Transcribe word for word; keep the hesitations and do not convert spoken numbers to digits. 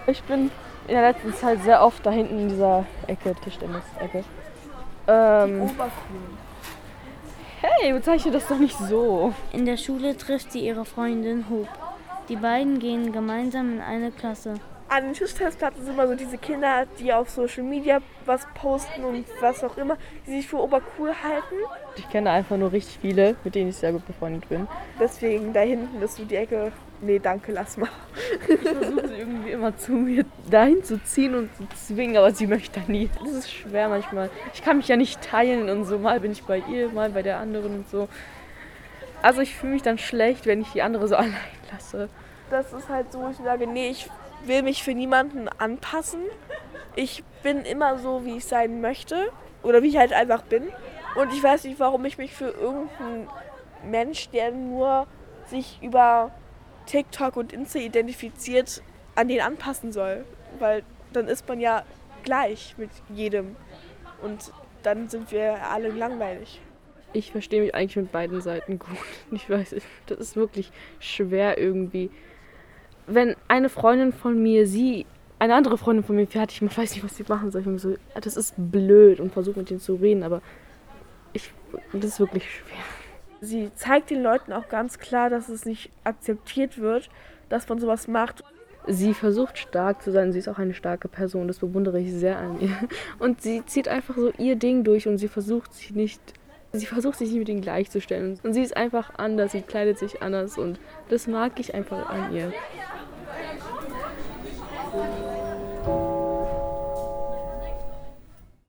Ich bin in der letzten Zeit sehr oft da hinten in dieser Ecke, Tischtennis-Ecke. Ähm, Obercool. hey, bezeichne das doch nicht so. In der Schule trifft sie ihre Freundin Hope. Die beiden gehen gemeinsam in eine Klasse. An den Tischtennisplatten sind immer so diese Kinder, die auf Social Media was posten und was auch immer, die sich für obercool halten. Ich kenne einfach nur richtig viele, mit denen ich sehr gut befreundet bin. Deswegen da hinten ist so die Ecke, nee, danke, lass mal. Ich versuche sie irgendwie immer zu mir dahin zu ziehen und zu zwingen, aber sie möchte nie. Das ist schwer manchmal. Ich kann mich ja nicht teilen und so. Mal bin ich bei ihr, mal bei der anderen und so. Also ich fühle mich dann schlecht, wenn ich die andere so allein lasse. Das ist halt so, wo ich sage, nee, ich will mich für niemanden anpassen. Ich bin immer so, wie ich sein möchte oder wie ich halt einfach bin. Und ich weiß nicht, warum ich mich für irgendeinen Mensch, der nur sich über TikTok und Insta identifiziert, an den anpassen soll. Weil dann ist man ja gleich mit jedem. Und dann sind wir alle langweilig. Ich verstehe mich eigentlich mit beiden Seiten gut. Ich weiß, das ist wirklich schwer irgendwie. Wenn eine Freundin von mir, sie, eine andere Freundin von mir fertig macht, weiß nicht, was sie machen soll. Ich bin so, das ist blöd und versuche mit denen zu reden, aber ich, das ist wirklich schwer. Sie zeigt den Leuten auch ganz klar, dass es nicht akzeptiert wird, dass man sowas macht. Sie versucht stark zu sein, sie ist auch eine starke Person, das bewundere ich sehr an ihr. Und sie zieht einfach so ihr Ding durch und sie versucht sich nicht, sie versucht sich nicht mit ihnen gleichzustellen. Und sie ist einfach anders, sie kleidet sich anders und das mag ich einfach an ihr.